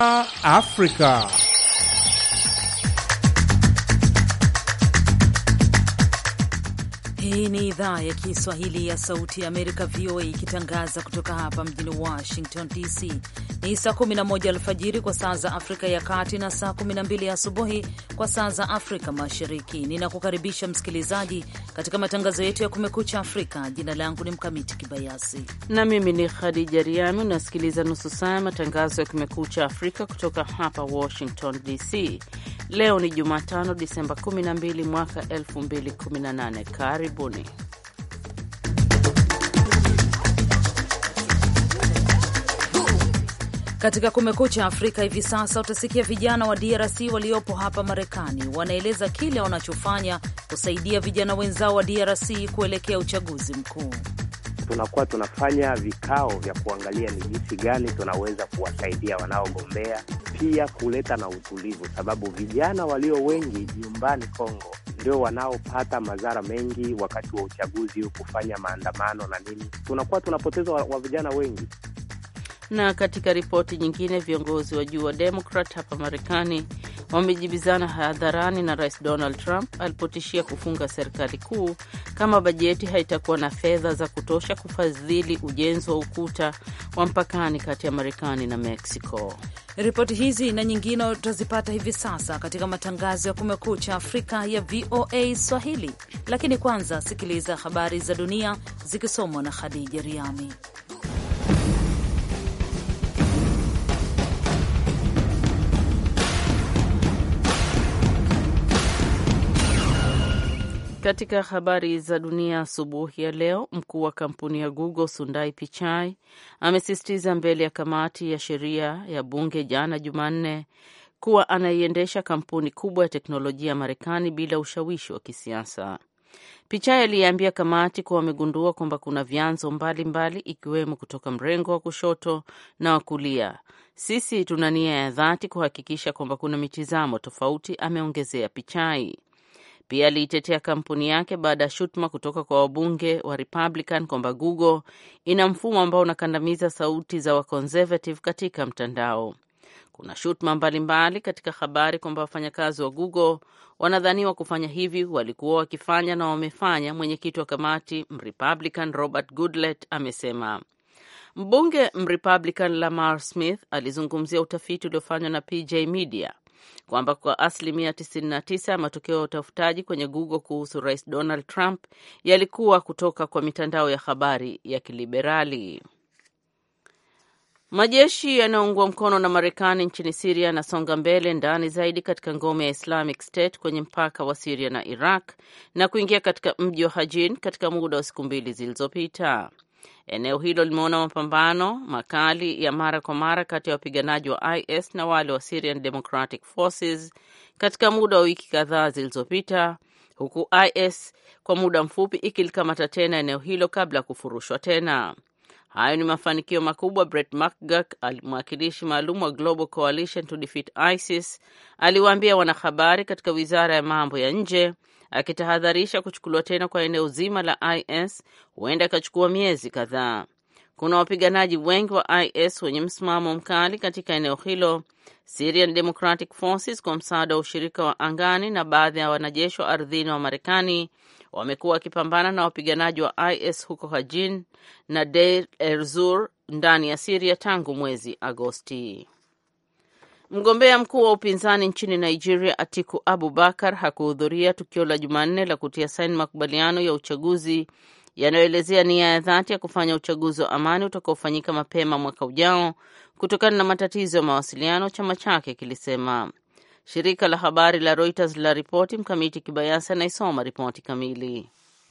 Afrika. Hii ni idhaa ya Kiswahili ya Sauti ya Amerika, VOA, ikitangaza kutoka hapa mjini Washington DC. Ni saa 11 alfajiri kwa saa za Afrika ya Kati na saa 12 asubuhi kwa saa za Afrika Mashariki. Ninakukaribisha msikilizaji katika matangazo yetu ya Kumekucha Afrika. Jina langu ni Mkamiti Kibayasi na mimi ni Khadija Riami. Unasikiliza nusu saa ya matangazo ya Kumekucha Afrika kutoka hapa Washington DC. Leo ni Jumatano, Disemba 12 mwaka 2018. Karibuni. Katika Kumekucha Afrika hivi sasa utasikia vijana wa DRC waliopo hapa Marekani wanaeleza kile wanachofanya kusaidia vijana wenzao wa DRC kuelekea uchaguzi mkuu. Tunakuwa tunafanya vikao vya kuangalia ni jinsi gani tunaweza kuwasaidia wanaogombea, pia kuleta na utulivu, sababu vijana walio wengi nyumbani Kongo ndio wanaopata madhara mengi wakati wa uchaguzi, kufanya maandamano na nini. Tunakuwa tunapoteza wa vijana wengi. Na katika ripoti nyingine, viongozi wa juu wa Democrat hapa Marekani wamejibizana hadharani na Rais Donald Trump alipotishia kufunga serikali kuu kama bajeti haitakuwa na fedha za kutosha kufadhili ujenzi wa ukuta wa mpakani kati ya Marekani na Mexico. Ripoti hizi na nyingine utazipata hivi sasa katika matangazo ya Kumekucha Afrika ya VOA Swahili. Lakini kwanza sikiliza habari za dunia zikisomwa na Khadija Riami. Katika habari za dunia asubuhi ya leo, mkuu wa kampuni ya Google Sundar Pichai amesisitiza mbele ya kamati ya sheria ya bunge jana Jumanne kuwa anaiendesha kampuni kubwa ya teknolojia ya Marekani bila ushawishi wa kisiasa. Pichai aliambia kamati kuwa wamegundua kwamba kuna vyanzo mbalimbali ikiwemo kutoka mrengo wa kushoto na wa kulia. Sisi tuna nia ya dhati kuhakikisha kwamba kuna mitazamo tofauti, ameongezea Pichai. Pia aliitetea kampuni yake baada ya shutuma kutoka kwa wabunge wa Republican kwamba Google ina mfumo ambao unakandamiza sauti za waconservative katika mtandao. Kuna shutuma mbalimbali katika habari kwamba wafanyakazi wa Google wanadhaniwa kufanya hivi, walikuwa wakifanya na wamefanya, mwenyekiti wa kamati Republican Robert Goodlatte amesema. Mbunge Republican Lamar Smith alizungumzia utafiti uliofanywa na PJ Media kwamba kwa asilimia 99 ya matokeo ya utafutaji kwenye Google kuhusu Rais Donald Trump yalikuwa kutoka kwa mitandao ya habari ya kiliberali. Majeshi yanayoungwa mkono na Marekani nchini Syria yanasonga mbele ndani zaidi katika ngome ya Islamic State kwenye mpaka wa Syria na Iraq na kuingia katika mji wa Hajin katika muda wa siku 2 zilizopita. Eneo hilo limeona mapambano makali ya mara kwa mara kati ya wapiganaji wa IS na wale wa Syrian Democratic Forces katika muda wa wiki kadhaa zilizopita, huku IS kwa muda mfupi ikilikamata tena eneo hilo kabla ya kufurushwa tena. Hayo ni mafanikio makubwa, Brett McGurk, mwakilishi maalum wa Global Coalition to Defeat ISIS, aliwaambia wanahabari katika wizara ya mambo ya nje, akitahadharisha kuchukuliwa tena kwa eneo zima la IS huenda ikachukua miezi kadhaa. Kuna wapiganaji wengi wa IS wenye msimamo mkali katika eneo hilo. Syrian Democratic Forces kwa msaada wa ushirika wa angani na baadhi ya wanajeshi wa ardhini wa Marekani wamekuwa wakipambana na wapiganaji wa IS huko Hajin na Deir ez-Zor ndani ya Syria tangu mwezi Agosti. Mgombea mkuu wa upinzani nchini Nigeria Atiku Abubakar hakuhudhuria tukio la Jumanne la kutia saini makubaliano ya uchaguzi yanayoelezea nia ya dhati ya kufanya uchaguzi wa amani utakaofanyika mapema mwaka ujao kutokana na matatizo ya mawasiliano, chama chake kilisema. Shirika la habari la Reuters la ripoti. Mkamiti Kibayasi anaisoma ripoti kamili.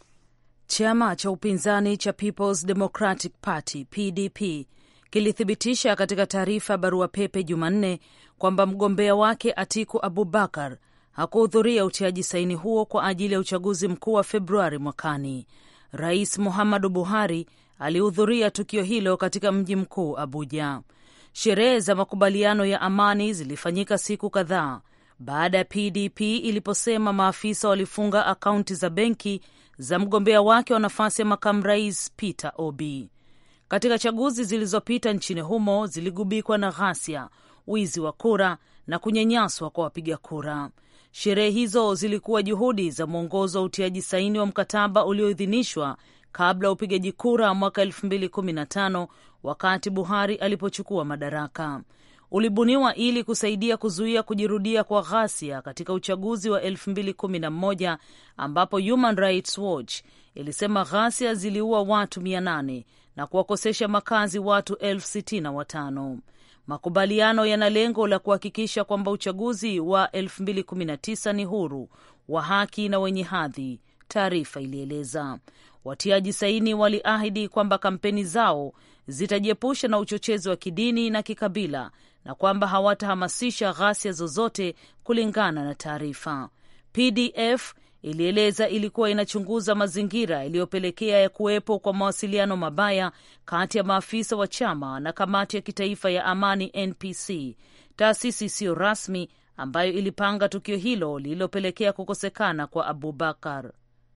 Chama cha upinzani cha People's Democratic Party PDP kilithibitisha katika taarifa barua pepe Jumanne kwamba mgombea wake Atiku Abubakar hakuhudhuria utiaji saini huo kwa ajili ya uchaguzi mkuu wa Februari mwakani. Rais Muhammadu Buhari alihudhuria tukio hilo katika mji mkuu Abuja. Sherehe za makubaliano ya amani zilifanyika siku kadhaa baada ya PDP iliposema maafisa walifunga akaunti za benki za mgombea wake wa nafasi ya makamu rais Peter Obi. Katika chaguzi zilizopita nchini humo ziligubikwa na ghasia, wizi wa kura na kunyanyaswa kwa wapiga kura. Sherehe hizo zilikuwa juhudi za mwongozo wa utiaji saini wa mkataba ulioidhinishwa kabla ya upigaji kura mwaka 2015 wakati Buhari alipochukua madaraka. Ulibuniwa ili kusaidia kuzuia kujirudia kwa ghasia katika uchaguzi wa 2011 ambapo Human Rights Watch ilisema ghasia ziliua watu 800 na kuwakosesha makazi watu 65,000. Makubaliano yana lengo la kuhakikisha kwamba uchaguzi wa 2019 ni huru, wa haki na wenye hadhi, taarifa ilieleza. Watiaji saini waliahidi kwamba kampeni zao zitajiepusha na uchochezi wa kidini na kikabila na kwamba hawatahamasisha ghasia zozote kulingana na taarifa. PDF ilieleza ilikuwa inachunguza mazingira yaliyopelekea ya kuwepo kwa mawasiliano mabaya kati ya maafisa wa chama na kamati ya kitaifa ya amani NPC, taasisi isiyo rasmi ambayo ilipanga tukio hilo lililopelekea kukosekana kwa Abubakar.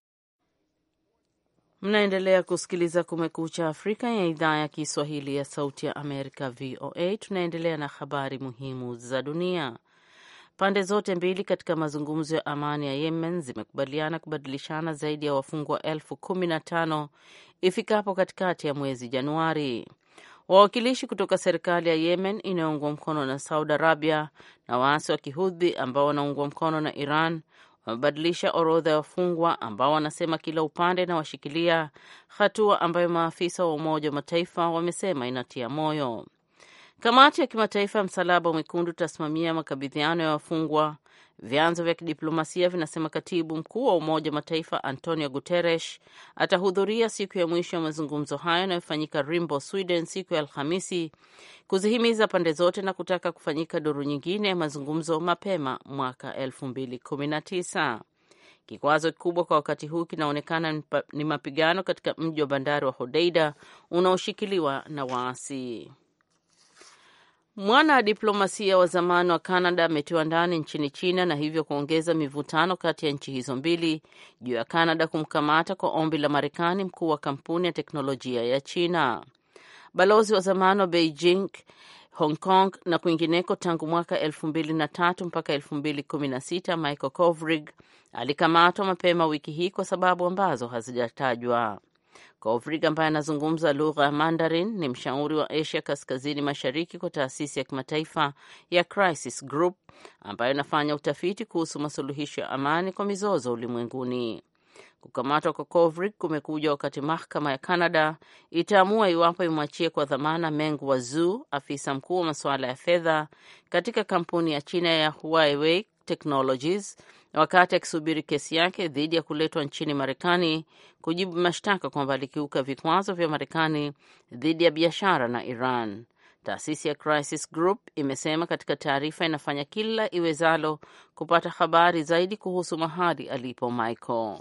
Mnaendelea kusikiliza Kumekucha Afrika ya idhaa ya Kiswahili ya Sauti ya Amerika, VOA. Tunaendelea na habari muhimu za dunia. Pande zote mbili katika mazungumzo ya amani ya Yemen zimekubaliana kubadilishana zaidi ya wafungwa 15,000 ifikapo katikati ya mwezi Januari. Wawakilishi kutoka serikali ya Yemen inayoungwa mkono na Saudi Arabia na waasi wa Kihudhi ambao wanaungwa mkono na Iran wamebadilisha orodha ya wafungwa ambao wanasema kila upande na washikilia, hatua ambayo maafisa wa Umoja wa Mataifa wamesema inatia moyo. Kamati ya kimataifa ya Msalaba Mwekundu tasimamia makabidhiano ya wafungwa. Vyanzo vya kidiplomasia vinasema katibu mkuu wa Umoja wa Mataifa Antonio Guterres atahudhuria siku ya mwisho ya mazungumzo hayo yanayofanyika Rimbo, Sweden siku ya Alhamisi, kuzihimiza pande zote na kutaka kufanyika duru nyingine ya mazungumzo mapema mwaka 2019. Kikwazo kikubwa kwa wakati huu kinaonekana ni mapigano katika mji wa bandari wa Hodeida unaoshikiliwa na waasi. Mwana diplomasia wa zamani wa Canada ametiwa ndani nchini China na hivyo kuongeza mivutano kati ya nchi hizo mbili juu ya Canada kumkamata kwa ombi la Marekani mkuu wa kampuni ya teknolojia ya China. Balozi wa zamani wa Beijing, Hong Kong na kwingineko tangu mwaka 2003 mpaka 2016, Michael Kovrig alikamatwa mapema wiki hii kwa sababu ambazo hazijatajwa. Kovrig ambaye anazungumza lugha ya Mandarin ni mshauri wa Asia Kaskazini Mashariki kwa taasisi ya kimataifa ya Crisis Group ambayo inafanya utafiti kuhusu masuluhisho ya amani kwa mizozo ulimwenguni. Kukamatwa kwa Kovrig kumekuja wakati mahakama ya Canada itaamua iwapo imwachie kwa dhamana Meng Wanzhou, afisa mkuu wa masuala ya fedha katika kampuni ya China ya Huawei Technologies, wakati akisubiri kesi yake dhidi ya kuletwa nchini Marekani kujibu mashtaka kwamba alikiuka vikwazo vya Marekani dhidi ya biashara na Iran. Taasisi ya Crisis Group imesema katika taarifa inafanya kila iwezalo kupata habari zaidi kuhusu mahali alipo Michael.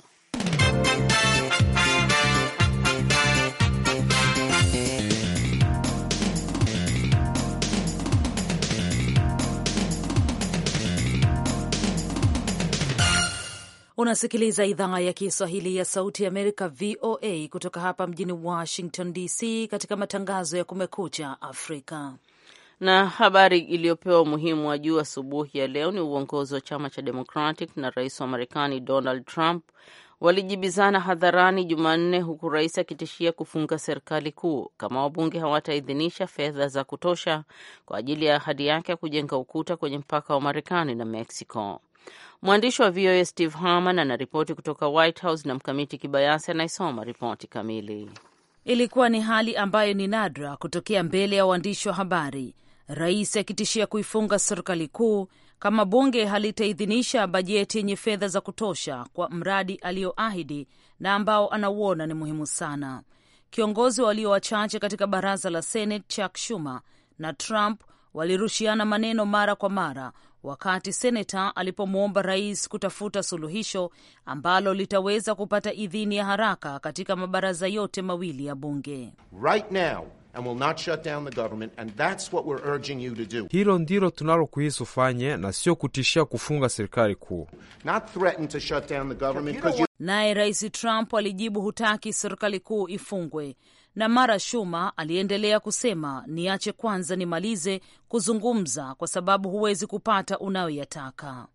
Unasikiliza idhaa ya Kiswahili ya Sauti ya Amerika, VOA, kutoka hapa mjini Washington DC, katika matangazo ya Kumekucha Afrika. Na habari iliyopewa umuhimu wa juu asubuhi ya leo ni uongozi wa chama cha Democratic na rais wa Marekani Donald Trump walijibizana hadharani Jumanne, huku rais akitishia kufunga serikali kuu kama wabunge hawataidhinisha fedha za kutosha kwa ajili ya ahadi yake ya kujenga ukuta kwenye mpaka wa Marekani na Mexico. Mwandishi wa VOA Steve Harman anaripoti kutoka White House na Mkamiti Kibayasi anaisoma ripoti kamili. Ilikuwa ni hali ambayo ni nadra kutokea mbele ya waandishi wa habari, rais akitishia kuifunga serikali kuu kama bunge halitaidhinisha bajeti yenye fedha za kutosha kwa mradi aliyoahidi na ambao anauona ni muhimu sana. Kiongozi walio wachache katika baraza la Senate Chuck Schumer na Trump walirushiana maneno mara kwa mara wakati seneta alipomwomba rais kutafuta suluhisho ambalo litaweza kupata idhini ya haraka katika mabaraza yote mawili ya bunge. Right now, and will not shut down the government, and that's what we're urging you to do. Hilo ndilo tunalokuhisi ufanye na sio kutishia kufunga serikali kuu. Not threaten to shut down the government because you... Naye Rais Trump alijibu hutaki serikali kuu ifungwe na Mara Schumer aliendelea kusema, niache kwanza nimalize kuzungumza kwa sababu huwezi kupata unayoyataka.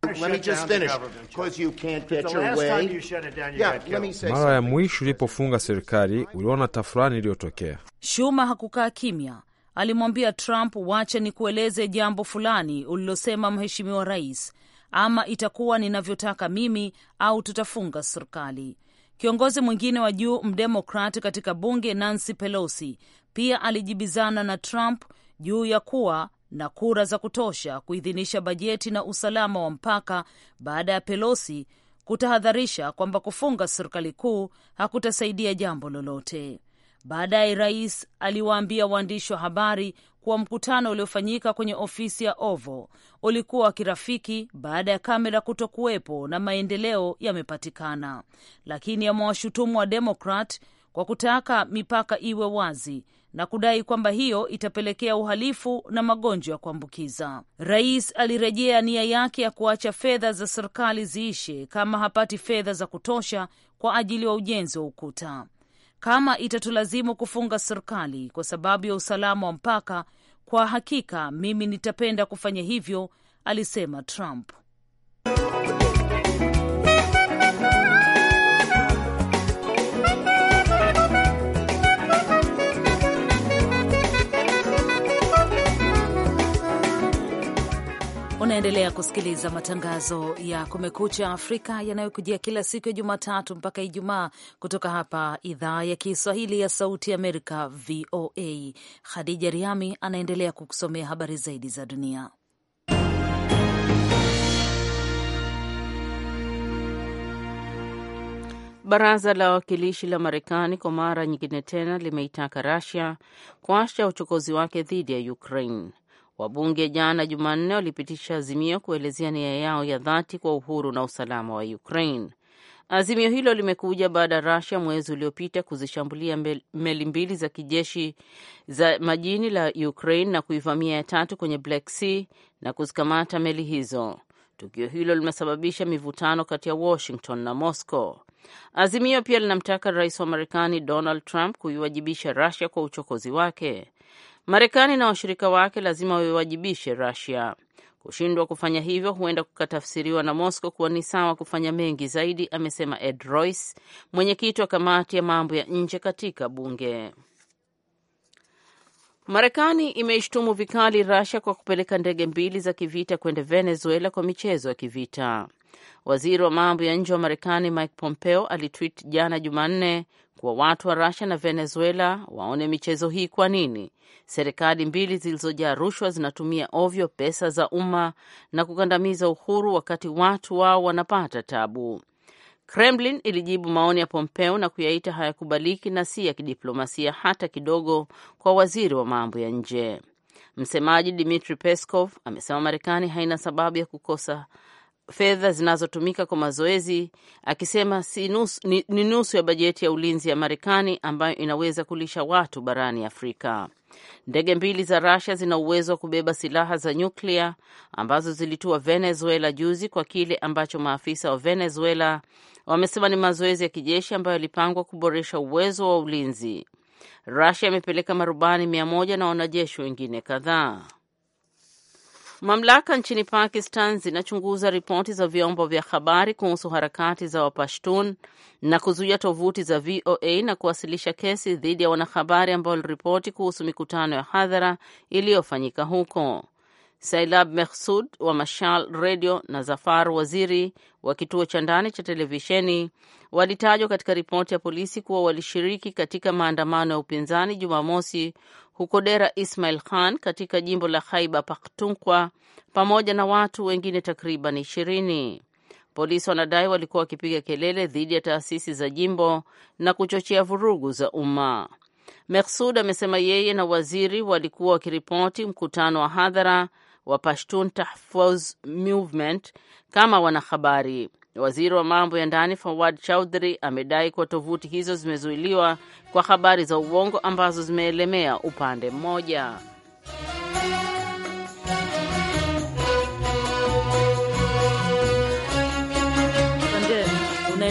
Mara ya mwisho ulipofunga serikali uliona tafurani iliyotokea. Schumer hakukaa kimya. Alimwambia Trump, wacha nikueleze jambo fulani ulilosema mheshimiwa rais, ama itakuwa ninavyotaka mimi au tutafunga serikali. Kiongozi mwingine wa juu mdemokrat katika bunge, Nancy Pelosi, pia alijibizana na Trump juu ya kuwa na kura za kutosha kuidhinisha bajeti na usalama wa mpaka, baada ya Pelosi kutahadharisha kwamba kufunga serikali kuu hakutasaidia jambo lolote. Baadaye rais aliwaambia waandishi wa habari kuwa mkutano uliofanyika kwenye ofisi ya Oval ulikuwa wa kirafiki baada ya kamera kutokuwepo na maendeleo yamepatikana, lakini amewashutumu wa Democrat kwa kutaka mipaka iwe wazi na kudai kwamba hiyo itapelekea uhalifu na magonjwa ya kuambukiza. Rais alirejea nia yake ya kuacha fedha za serikali ziishe kama hapati fedha za kutosha kwa ajili ya ujenzi wa ukuta. Kama itatulazimu kufunga serikali kwa sababu ya usalama wa mpaka, kwa hakika mimi nitapenda kufanya hivyo, alisema Trump. Unaendelea kusikiliza matangazo ya Kumekucha Afrika yanayokujia kila siku ya Jumatatu mpaka Ijumaa kutoka hapa idhaa ya Kiswahili ya Sauti Amerika, VOA. Khadija Riami anaendelea kukusomea habari zaidi za dunia. Baraza la Wawakilishi la Marekani kwa mara nyingine tena limeitaka Russia kuacha uchokozi wake dhidi ya Ukraine. Wabunge jana Jumanne walipitisha azimio kuelezea nia yao ya dhati kwa uhuru na usalama wa Ukraine. Azimio hilo limekuja baada ya Russia mwezi uliopita kuzishambulia meli mbili za kijeshi za majini la Ukraine na kuivamia ya tatu kwenye Black Sea na kuzikamata meli hizo. Tukio hilo limesababisha mivutano kati ya Washington na Moscow. Azimio pia linamtaka rais wa Marekani Donald Trump kuiwajibisha Russia kwa uchokozi wake. Marekani na washirika wake lazima waiwajibishe Russia. Kushindwa kufanya hivyo huenda kukatafsiriwa na Moscow kuwa ni sawa kufanya mengi zaidi, amesema Ed Royce, mwenyekiti wa kamati ya mambo ya nje katika bunge. Marekani imeishtumu vikali Russia kwa kupeleka ndege mbili za kivita kwenda Venezuela kwa michezo ya kivita. Waziri wa mambo ya nje wa Marekani Mike Pompeo alitweet jana Jumanne kuwa watu wa Russia na Venezuela waone michezo hii. Kwa nini serikali mbili zilizojaa rushwa zinatumia ovyo pesa za umma na kukandamiza uhuru wakati watu wao wanapata tabu? Kremlin ilijibu maoni ya Pompeo na kuyaita hayakubaliki na si ya kidiplomasia hata kidogo kwa waziri wa mambo ya nje. Msemaji Dmitry Peskov amesema Marekani haina sababu ya kukosa fedha zinazotumika kwa mazoezi, akisema ni nusu ya bajeti ya ulinzi ya Marekani ambayo inaweza kulisha watu barani Afrika. Ndege mbili za Russia zina uwezo wa kubeba silaha za nyuklia ambazo zilitua Venezuela juzi kwa kile ambacho maafisa wa Venezuela wamesema ni mazoezi ya kijeshi ambayo yalipangwa kuboresha uwezo wa ulinzi. Russia imepeleka marubani 100 na wanajeshi wengine kadhaa. Mamlaka nchini Pakistan zinachunguza ripoti za vyombo vya habari kuhusu harakati za Wapashtun na kuzuia tovuti za VOA na kuwasilisha kesi dhidi ya wanahabari ambao waliripoti kuhusu mikutano ya hadhara iliyofanyika huko. Sailab Mehsud wa Mashal Radio na Zafar Waziri wa kituo cha ndani cha televisheni walitajwa katika ripoti ya polisi kuwa walishiriki katika maandamano ya upinzani Jumamosi huko Dera Ismail Khan katika jimbo la Khyber Pakhtunkhwa pamoja na watu wengine takriban 20. Polisi wanadai walikuwa wakipiga kelele dhidi ya taasisi za jimbo na kuchochea vurugu za umma. Mehsud amesema yeye na waziri walikuwa wakiripoti mkutano wa hadhara wa Pashtun Tahfuz Movement kama wanahabari. Waziri wa mambo ya ndani Fawad Chaudhry amedai kuwa tovuti hizo zimezuiliwa kwa habari za uongo ambazo zimeelemea upande mmoja.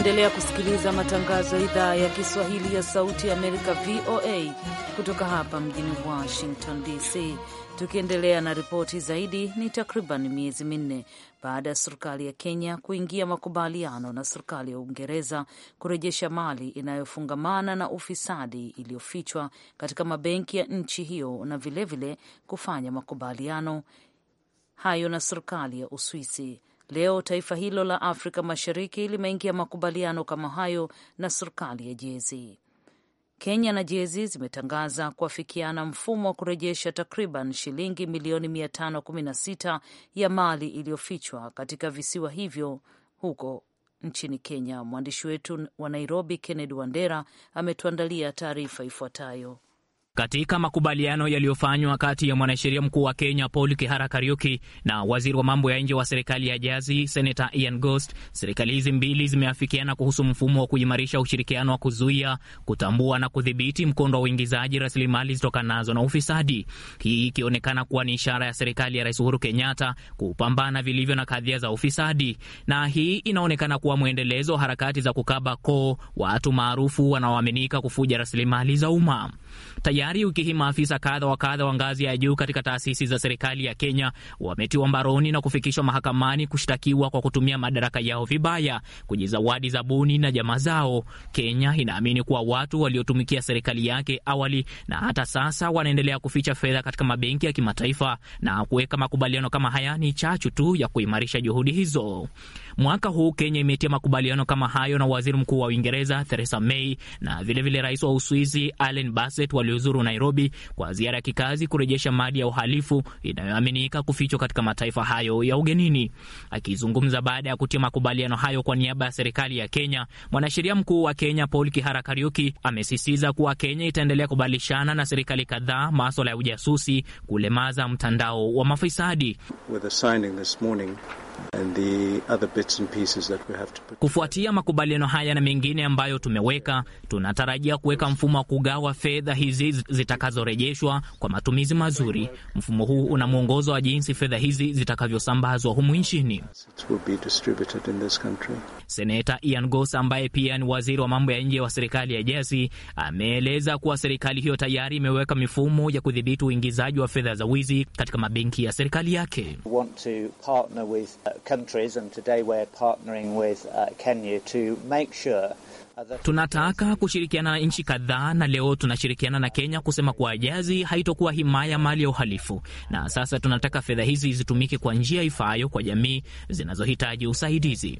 Unaendelea kusikiliza matangazo ya idhaa ya Kiswahili ya Sauti ya Amerika, VOA, kutoka hapa mjini Washington DC. Tukiendelea na ripoti zaidi, ni takriban miezi minne baada ya serikali ya Kenya kuingia makubaliano na serikali ya Uingereza kurejesha mali inayofungamana na ufisadi iliyofichwa katika mabenki ya nchi hiyo na vilevile kufanya makubaliano hayo na serikali ya Uswisi. Leo taifa hilo la Afrika Mashariki limeingia makubaliano kama hayo na serikali ya Jezi. Kenya na Jezi zimetangaza kuafikiana mfumo wa kurejesha takriban shilingi milioni 516 ya mali iliyofichwa katika visiwa hivyo huko nchini Kenya. Mwandishi wetu wa Nairobi, Kennedy Wandera, ametuandalia taarifa ifuatayo. Katika makubaliano yaliyofanywa kati ya mwanasheria mkuu wa Kenya Paul Kihara Kariuki na waziri wa mambo ya nje wa serikali ya Jezi Senator Ian Ghost, serikali hizi mbili zimeafikiana kuhusu mfumo wa kuimarisha ushirikiano wa kuzuia, kutambua na kudhibiti mkondo wa uingizaji rasilimali zitokanazo na ufisadi. Hii ikionekana kuwa ni ishara ya serikali ya Rais Uhuru Kenyatta kupambana vilivyo na kadhia za ufisadi, na hii inaonekana kuwa mwendelezo wa harakati za kukaba koo watu maarufu wanaoaminika kufuja rasilimali za umma. Tayari wiki hii maafisa kadha wa kadha wa ngazi ya juu katika taasisi za serikali ya Kenya wametiwa mbaroni na kufikishwa mahakamani kushtakiwa kwa kutumia madaraka yao vibaya, kujizawadi zabuni na jamaa zao. Kenya inaamini kuwa watu waliotumikia serikali yake awali na hata sasa wanaendelea kuficha fedha katika mabenki ya kimataifa, na kuweka makubaliano kama haya ni chachu tu ya kuimarisha juhudi hizo. Mwaka huu Kenya imetia makubaliano kama hayo na waziri mkuu wa Uingereza Theresa May na vilevile rais wa Uswizi Alain Berset waliozuru Nairobi kwa ziara ya kikazi kurejesha mali ya uhalifu inayoaminika kufichwa katika mataifa hayo ya ugenini. Akizungumza baada ya kutia makubaliano hayo kwa niaba ya serikali ya Kenya, mwanasheria mkuu wa Kenya Paul Kihara Kariuki amesisitiza kuwa Kenya itaendelea kubadilishana na serikali kadhaa masuala ya ujasusi kulemaza mtandao wa mafisadi. Kufuatia makubaliano haya na mengine ambayo tumeweka, tunatarajia kuweka mfumo wa kugawa fedha hizi zitakazorejeshwa kwa matumizi mazuri. Mfumo huu una mwongozo wa jinsi fedha hizi zitakavyosambazwa humu nchini. Seneta Ian Ghost, ambaye pia ni waziri wa mambo ya nje wa serikali ya Jezi, ameeleza kuwa serikali hiyo tayari imeweka mifumo ya kudhibiti uingizaji wa fedha za wizi katika mabenki ya serikali yake. Tunataka kushirikiana na nchi kadhaa, na leo tunashirikiana na Kenya kusema kuwa Jezi haitokuwa himaya mali ya uhalifu, na sasa tunataka fedha hizi zitumike kwa njia ifaayo kwa jamii zinazohitaji usaidizi.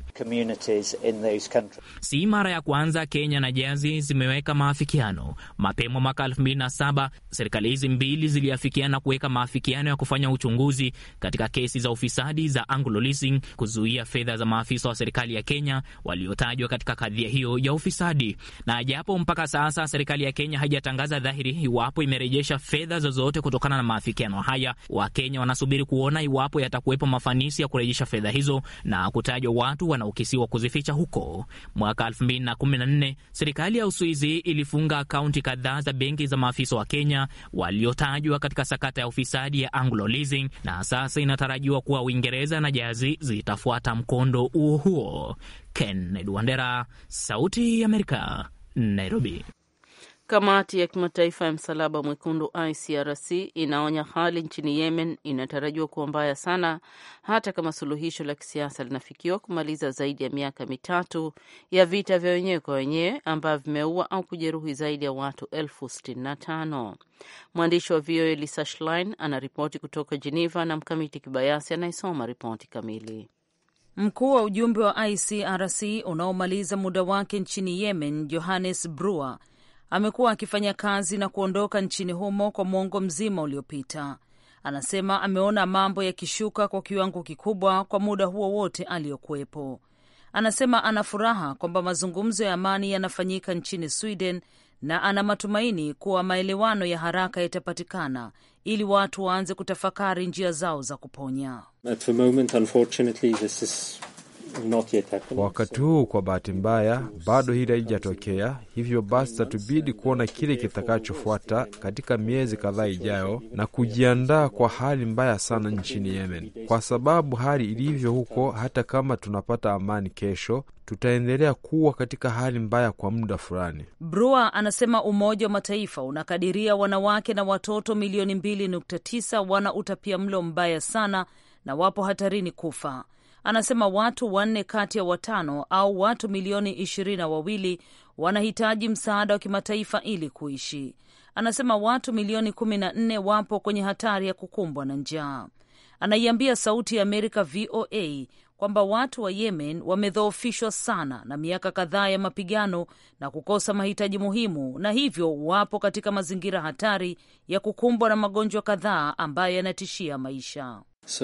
Si mara ya kwanza Kenya na Jezi zimeweka maafikiano. Mapema mwaka 2007 serikali hizi mbili ziliafikiana kuweka maafikiano ya kufanya uchunguzi katika kesi za ufisadi za Anglo Leasing, kuzuia fedha za maafisa wa serikali ya Kenya waliotajwa katika kadhia hiyo ya ufisadi. Na japo mpaka sasa serikali ya Kenya haijatangaza dhahiri iwapo imerejesha fedha zozote kutokana na maafikiano haya, Wakenya wanasubiri kuona iwapo yatakuwepo mafanisi ya kurejesha fedha hizo na kutajwa watu wanaokisiwa kuzificha huko. Mwaka 2014 serikali ya Uswizi ilifunga akaunti kadhaa za benki za maafisa wa Kenya waliotajwa katika sakata ya ufisadi ya Anglo Leasing, na sasa inatarajiwa kuwa Uingereza na Jezi zitafuata mkondo huo. Kennedy Wandera, Sauti ya Amerika, Nairobi. Kamati ya kimataifa ya msalaba mwekundu ICRC inaonya hali nchini Yemen inatarajiwa kuwa mbaya sana hata kama suluhisho la kisiasa linafikiwa kumaliza zaidi ya miaka 3 ya vita vya wenyewe kwa wenyewe ambavyo vimeua au kujeruhi zaidi ya watu 65,000. Mwandishi wa VOA Lisa Schlein anaripoti kutoka Geneva na Mkamiti Kibayasi anayesoma ripoti kamili. Mkuu wa ujumbe wa ICRC unaomaliza muda wake nchini Yemen, Johannes Brewer, amekuwa akifanya kazi na kuondoka nchini humo kwa mwongo mzima uliopita. Anasema ameona mambo yakishuka kwa kiwango kikubwa kwa muda huo wote aliyokuwepo. Anasema ana furaha kwamba mazungumzo ya amani yanafanyika nchini Sweden na ana matumaini kuwa maelewano ya haraka yatapatikana ili watu waanze kutafakari njia zao za kuponya. At the moment, unfortunately, this is Kwa wakati huu, kwa bahati mbaya, bado hili halijatokea. Hivyo basi tatubidi kuona kile kitakachofuata katika miezi kadhaa ijayo na kujiandaa kwa hali mbaya sana nchini Yemen, kwa sababu hali ilivyo huko, hata kama tunapata amani kesho, tutaendelea kuwa katika hali mbaya kwa muda fulani. Brewer anasema Umoja wa Mataifa unakadiria wanawake na watoto milioni 2.9 wana utapiamlo mbaya sana na wapo hatarini kufa. Anasema watu 4 kati ya 5 au watu milioni 22 wanahitaji msaada wa kimataifa ili kuishi. Anasema watu milioni 14 wapo kwenye hatari ya kukumbwa na njaa. Anaiambia Sauti ya Amerika VOA kwamba watu wa Yemen wamedhoofishwa sana na miaka kadhaa ya mapigano na kukosa mahitaji muhimu, na hivyo wapo katika mazingira hatari ya kukumbwa na magonjwa kadhaa ambayo yanatishia maisha.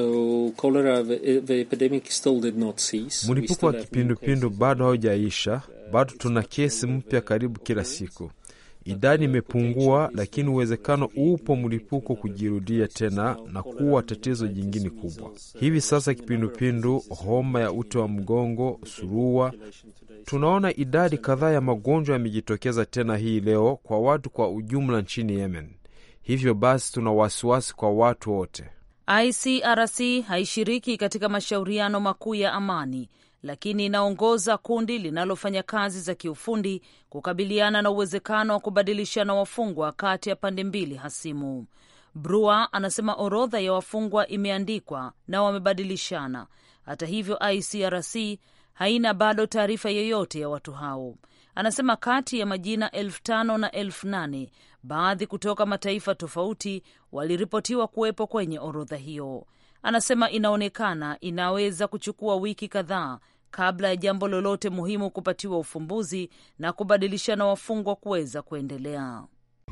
Mlipuko wa kipindupindu bado haujaisha. Bado tuna kesi mpya karibu kila siku. Idadi imepungua, lakini uwezekano upo mlipuko kujirudia tena na kuwa tatizo jingine kubwa. Hivi sasa kipindupindu, homa ya uti wa mgongo, surua. Tunaona idadi kadhaa ya magonjwa yamejitokeza tena hii leo kwa watu kwa ujumla nchini Yemen. Hivyo basi tuna wasiwasi kwa watu wote. ICRC haishiriki katika mashauriano makuu ya amani, lakini inaongoza kundi linalofanya kazi za kiufundi kukabiliana na uwezekano wa kubadilishana wafungwa kati ya pande mbili hasimu. Brewer anasema orodha ya wafungwa imeandikwa na wamebadilishana. Hata hivyo, ICRC haina bado taarifa yoyote ya watu hao. Anasema kati ya majina 5,000 na 8,000, baadhi kutoka mataifa tofauti waliripotiwa kuwepo kwenye orodha hiyo. Anasema inaonekana inaweza kuchukua wiki kadhaa kabla ya jambo lolote muhimu kupatiwa ufumbuzi na kubadilishana wafungwa kuweza kuendelea.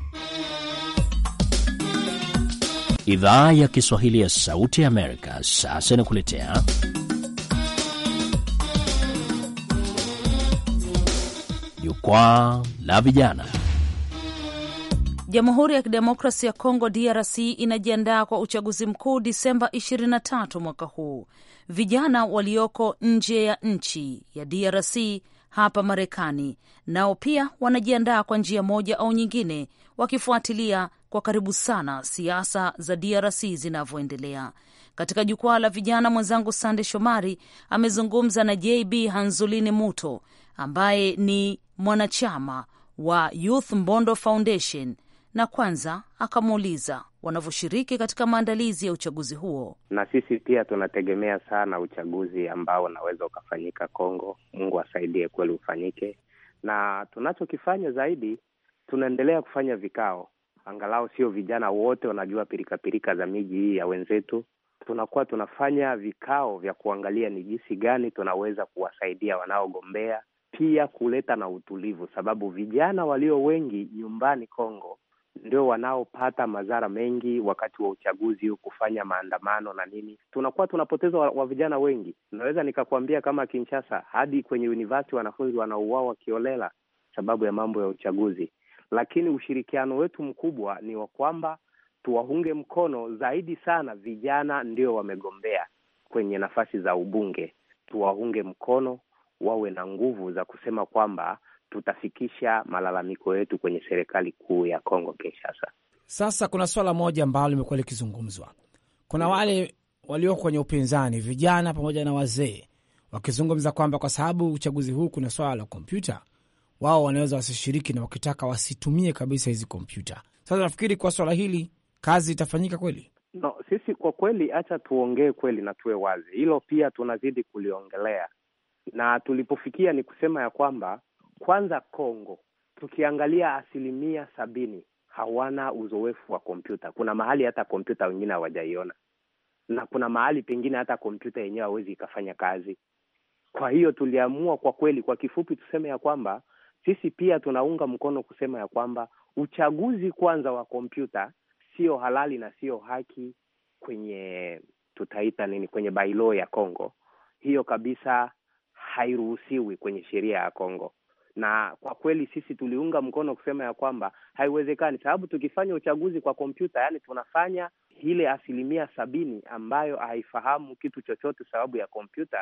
Idhaa ya Kiswahili ya Sauti ya Amerika sasa inakuletea Jukwaa la Vijana. Jamhuri ya Kidemokrasia ya Kongo DRC inajiandaa kwa uchaguzi mkuu Disemba 23 mwaka huu. Vijana walioko nje ya nchi ya DRC hapa Marekani nao pia wanajiandaa kwa njia moja au nyingine, wakifuatilia kwa karibu sana siasa za DRC zinavyoendelea. Katika jukwaa la vijana, mwenzangu Sande Shomari amezungumza na JB Hanzulini Muto ambaye ni mwanachama wa Youth Mbondo Foundation, na kwanza akamuuliza wanavyoshiriki katika maandalizi ya uchaguzi huo. Na sisi pia tunategemea sana uchaguzi ambao unaweza ukafanyika Kongo. Mungu asaidie kweli ufanyike. Na tunachokifanya zaidi, tunaendelea kufanya vikao. Angalau sio vijana wote wanajua pirika za miji hii ya wenzetu. Tunakuwa tunafanya vikao vya kuangalia ni jinsi gani tunaweza kuwasaidia wanaogombea, pia kuleta na utulivu, sababu vijana walio wengi nyumbani Kongo ndio wanaopata madhara mengi wakati wa uchaguzi huu, kufanya maandamano na nini. Tunakuwa tunapoteza wa vijana wengi. Naweza nikakwambia kama Kinshasa, hadi kwenye university wanafunzi wanauawa kiolela sababu ya mambo ya uchaguzi. Lakini ushirikiano wetu mkubwa ni wa kwamba tuwaunge mkono zaidi sana vijana ndio wamegombea kwenye nafasi za ubunge. Tuwaunge mkono, wawe na nguvu za kusema kwamba tutafikisha malalamiko yetu kwenye serikali kuu ya Kongo Kinshasa. Sasa kuna swala moja ambalo limekuwa likizungumzwa. Kuna wale walioko kwenye upinzani, vijana pamoja na wazee, wakizungumza kwamba kwa sababu uchaguzi huu kuna swala la kompyuta, wao wanaweza wasishiriki na wakitaka wasitumie kabisa hizi kompyuta. Sasa nafikiri kwa swala hili kazi itafanyika kweli? No, sisi kwa kweli acha tuongee kweli na tuwe wazi. Hilo pia tunazidi kuliongelea. Na tulipofikia ni kusema ya kwamba kwanza Kongo, tukiangalia 70% hawana uzoefu wa kompyuta. Kuna mahali hata kompyuta wengine hawajaiona. Na kuna mahali pengine hata kompyuta yenyewe hawezi ikafanya kazi. Kwa hiyo tuliamua kwa kweli, kwa kifupi tuseme ya kwamba sisi pia tunaunga mkono kusema ya kwamba uchaguzi kwanza wa kompyuta sio halali na sio haki kwenye tutaita nini, kwenye bylaw ya Kongo. Hiyo kabisa hairuhusiwi kwenye sheria ya Kongo. Na kwa kweli sisi tuliunga mkono kusema ya kwamba haiwezekani, sababu tukifanya uchaguzi kwa kompyuta, yani tunafanya ile 70% ambayo haifahamu kitu chochote sababu ya kompyuta,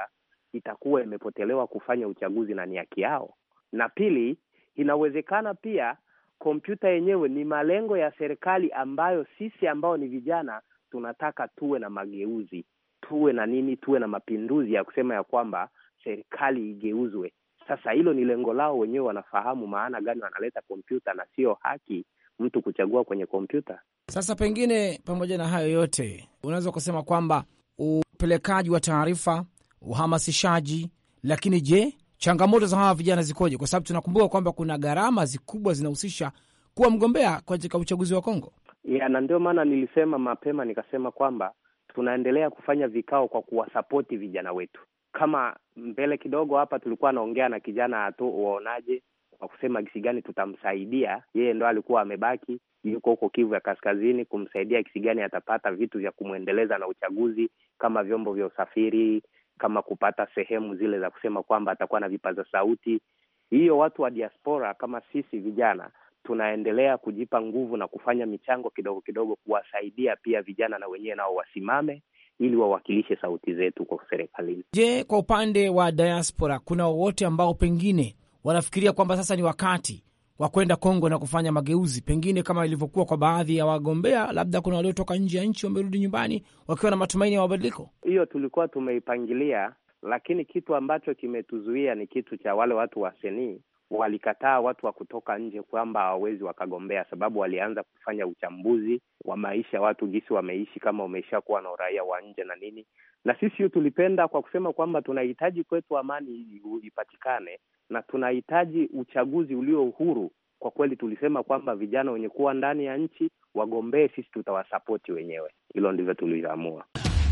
itakuwa imepotelewa kufanya uchaguzi na ni haki yao. Na pili, inawezekana pia kompyuta yenyewe ni malengo ya serikali ambayo sisi ambao ni vijana tunataka tuwe na mageuzi, tuwe na mapinduzi ya kusema ya kwamba serikali igeuzwe. Sasa hilo ni lengo lao wenyewe, wanafahamu maana gani wanaleta kompyuta, na sio haki mtu kuchagua kwenye kompyuta. Sasa pengine pamoja na hayo yote, unaweza kusema kwamba upelekaji wa taarifa, uhamasishaji, lakini je, changamoto za hawa vijana zikoje? Kwa sababu tunakumbuka kwamba kuna gharama zikubwa zinahusisha kuwa mgombea katika uchaguzi wa Kongo. Na ndio maana nilisema mapema nikasema kwamba tunaendelea kufanya vikao kwa kuwasapoti vijana wetu. Kama mbele kidogo hapa tulikuwa naongea na kijana atu waonaje, kwa kusema kisi gani tutamsaidia. Yeye ndo alikuwa amebaki, yuko huko Kivu ya Kaskazini, kumsaidia kisi gani atapata vitu vya kumuendeleza na uchaguzi, kama vyombo vya usafiri, kama kupata sehemu zile za kusema kwamba atakuwa na vipaza sauti. Hiyo watu wa diaspora kama sisi vijana tunaendelea kujipa nguvu na kufanya michango kidogo kidogo kuwasaidia pia vijana na wenyewe nao wasimame ili wawakilishe sauti zetu kwa serikalini. Je, kwa upande wa diaspora kuna wote ambao pengine wanafikiria kwamba sasa ni wakati wa kwenda Kongo na kufanya mageuzi, pengine kama ilivyokuwa kwa baadhi ya wagombea, labda kuna waliotoka nje ya nchi wamerudi nyumbani wakiwa na matumaini ya mabadiliko? Hiyo tulikuwa tumeipangilia, lakini kitu ambacho kimetuzuia ni kitu cha wale watu wa seni walikataa watu wa kutoka nje kwamba hawawezi wakagombea, sababu walianza kufanya uchambuzi wa maisha watu jinsi wameishi, kama umesha kuwa na uraia wa nje na nini. Na sisi tulipenda kwa kusema kwamba tunahitaji kwetu amani ipatikane na tunahitaji uchaguzi ulio uhuru. Kwa kweli tulisema kwamba vijana wenye kuwa ndani ya nchi wagombee, sisi tutawasapoti wenyewe. Hilo ndivyo tuliamua.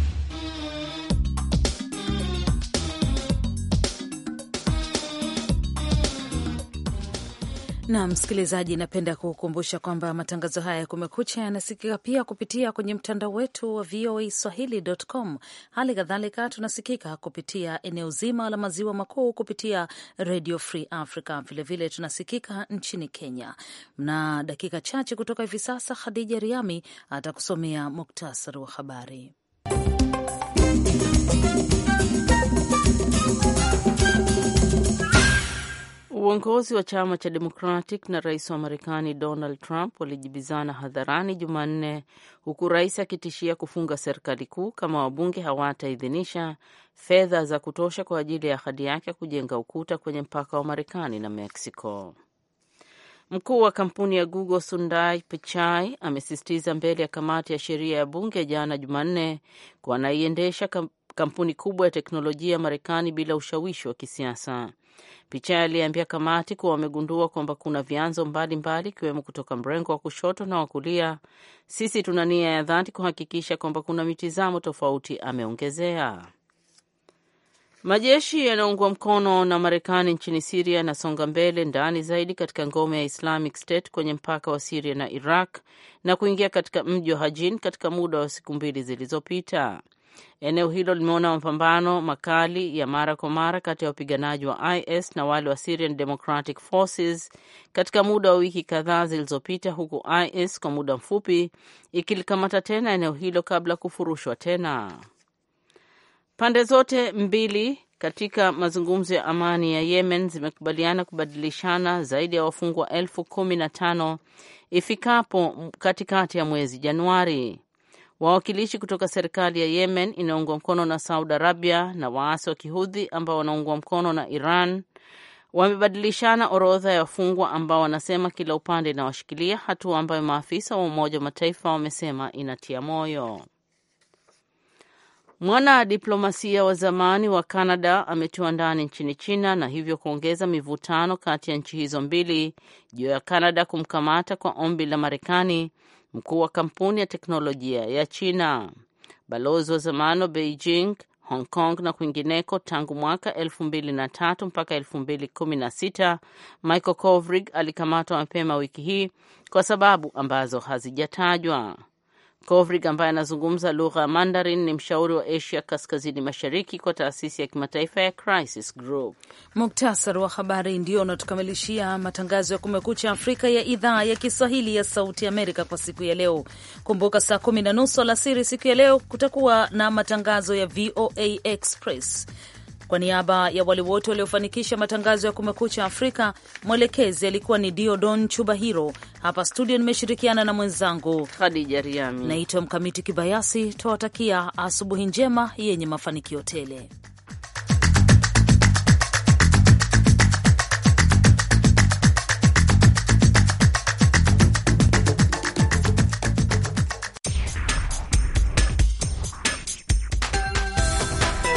Na msikilizaji, napenda kukukumbusha kwamba matangazo haya ya Kumekucha yanasikika pia kupitia kwenye mtandao wetu wa voaswahili.com. Hali kadhalika tunasikika kupitia eneo zima la maziwa makuu kupitia Radio Free Africa. Vilevile tunasikika nchini Kenya. Na dakika chache kutoka hivi sasa, Khadija Riami atakusomea muktasari wa habari. Uongozi wa chama cha Democratic na rais wa Marekani Donald Trump walijibizana hadharani Jumanne, huku rais akitishia kufunga serikali kuu kama wabunge hawataidhinisha fedha za kutosha kwa ajili ya ahadi yake kujenga ukuta kwenye mpaka wa Marekani na Mexico. Mkuu wa kampuni ya Google Sundar Pichai amesisitiza mbele ya kamati ya sheria ya bunge jana Jumanne kuwa anaiendesha kampuni kubwa ya teknolojia ya Marekani bila ushawishi wa kisiasa. Pichai aliambia kamati kuwa wamegundua kwamba kuna vyanzo mbalimbali ikiwemo kutoka mrengo wa kushoto na wa kulia. Sisi tuna nia ya dhati kuhakikisha kwamba kuna mitazamo tofauti, ameongezea. Majeshi yanaungwa mkono na Marekani nchini Syria yanasonga mbele ndani zaidi katika ngome ya Islamic State kwenye mpaka wa Syria na Iraq na kuingia katika mji wa Hajin katika muda wa siku 2 zilizopita. Eneo hilo limeona mapambano makali ya mara kwa mara kati ya wapiganaji wa IS na wale wa Syrian Democratic Forces katika muda wa wiki kadhaa zilizopita, huku IS kwa muda mfupi ikilikamata tena eneo hilo kabla kufurushwa tena. Pande zote mbili katika mazungumzo ya amani ya Yemen zimekubaliana kubadilishana zaidi ya wafungwa 15,000 ifikapo katikati ya mwezi Januari. Wawakilishi kutoka serikali ya Yemen inaungwa mkono na Saudi Arabia na waasi wa Kihudhi ambao wanaungwa mkono na Iran wamebadilishana orodha ya wafungwa ambao wanasema kila upande inawashikilia, hatua ambayo maafisa wa Umoja wa Mataifa wamesema inatia moyo. Mwana diplomasia wa zamani wa Canada ametiwa ndani nchini China na hivyo kuongeza mivutano kati ya nchi hizo mbili juu ya Canada kumkamata kwa ombi la Marekani mkuu wa kampuni ya teknolojia ya China. Balozi wa zamani wa Beijing, Hong Kong na kwingineko tangu mwaka 2003 mpaka 2016, Michael Kovrig alikamatwa mapema wiki hii kwa sababu ambazo hazijatajwa. Kovrig ambaye anazungumza lugha ya Mandarin ni mshauri wa Asia Kaskazini Mashariki kwa taasisi ya kimataifa ya Crisis Group. Muktasari wa habari ndio unatukamilishia matangazo ya Kumekucha Afrika ya idhaa ya Kiswahili ya Sauti Amerika kwa siku ya leo. Kumbuka saa 10:30 alasiri siku ya leo kutakuwa na matangazo ya VOA Express. Kwa niaba ya wale wote waliofanikisha matangazo ya Kumekucha Afrika, mwelekezi alikuwa ni Diodon Chubahiro. Hapa studio nimeshirikiana na mwenzangu Khadija Riami. Naitwa Mkamiti Kibayasi. Tuwatakia asubuhi njema yenye mafanikio tele.